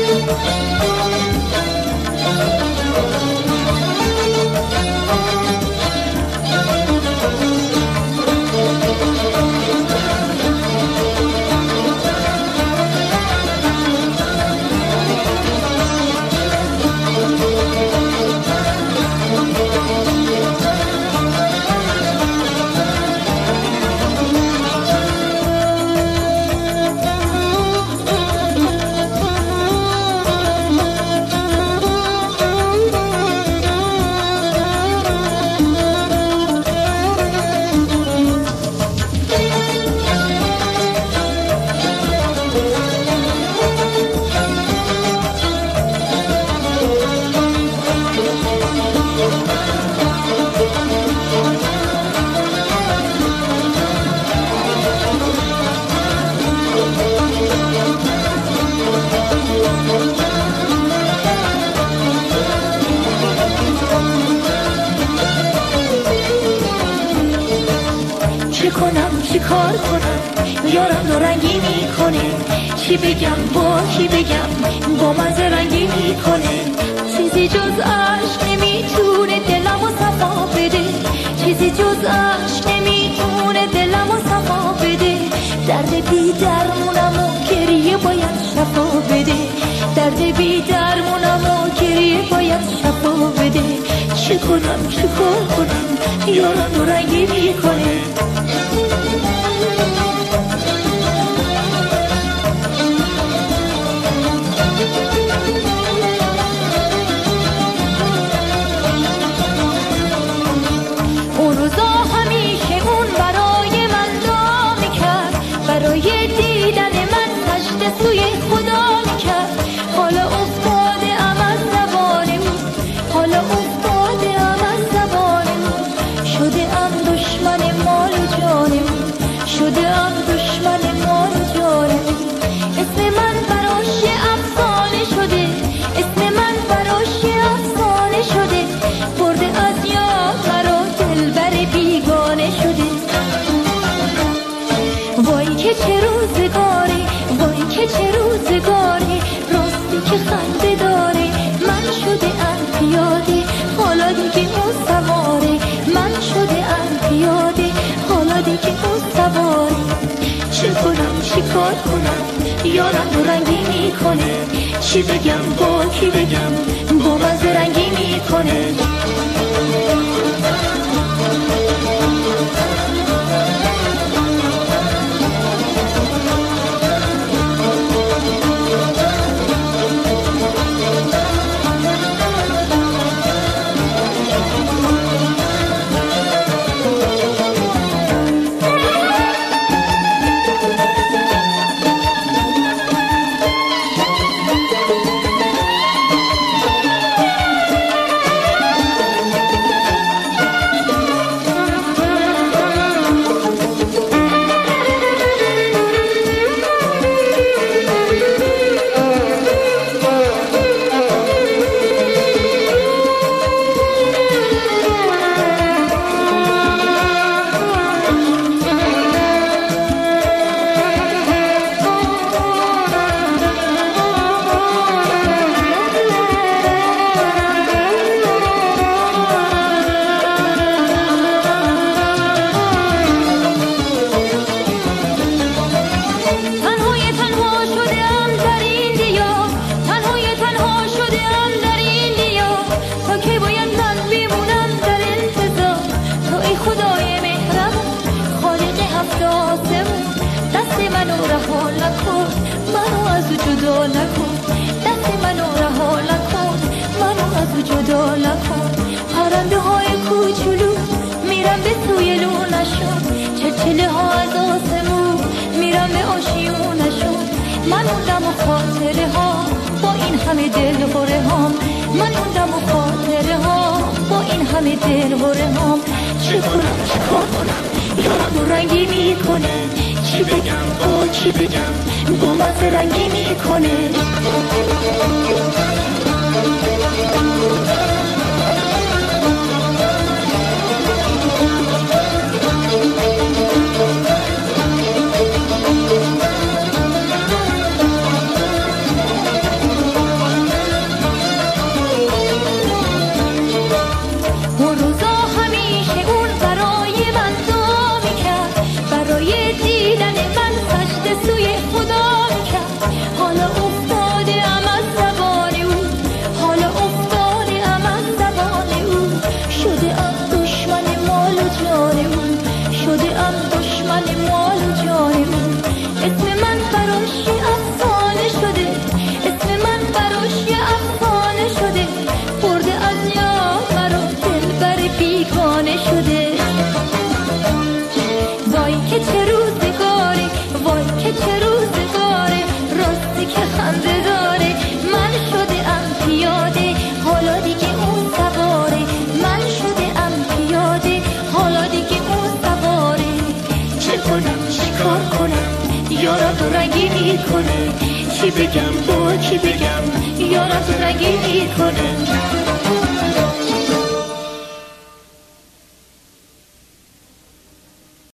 چی کار کنم یارم دو رنگی میکنه، چی بگم با کی بگم با مزه رنگی میکنه، چیزی جز عشق نمیتونه دلمو صفا بده، چیزی جز عشق نمیتونه دلمو صفا بده، درد بی درمونمو گریه باید شفا بده، درد بی درمونمو گریه باید شفا بده، چی کنم چی کار کنم یارم دو رنگی میکنه. اون روزا همیشه اون برای من دعا میکرد، برای دیدن من سجده سوی خدا میکرد، حالا افتاده ام از زبانمون، حالا افتاده ام از زبانمون، شده ام دشمن مال و جانمون، شده ام دشمن مال و جانمون، اسم من براش افسانه شده، اسم من براش افسانه شده، برده از یاد مرا دلبر بیگانه شده. وای که چه روزگاری، وای که چه روزگاری، راستی که خنده داره، من شده ام پیاده حالا دیگه اون سواره، من شده ام پیاده حالا دیگه اون سواره، چه کنم چی کار کنم یارم دو رنگی میکنه، چی بگم با کی بگم با مزه رنگی میکنه. جدا نکن، پرنده های کوچولو میرم به سوی لونشون، چلچله ها از آسمون میرم به آشیونشون، من موندم و خاطره ها با این همه دل هره هام، من موندم و خاطره ها با این همه دل هره هام، چه کنم چه کار کنم یارم دو رنگی میکنه، چی بگم با چی بگم با مزه رنگی میکنه. کی بگم با کی بگم یارم تو رگی کنه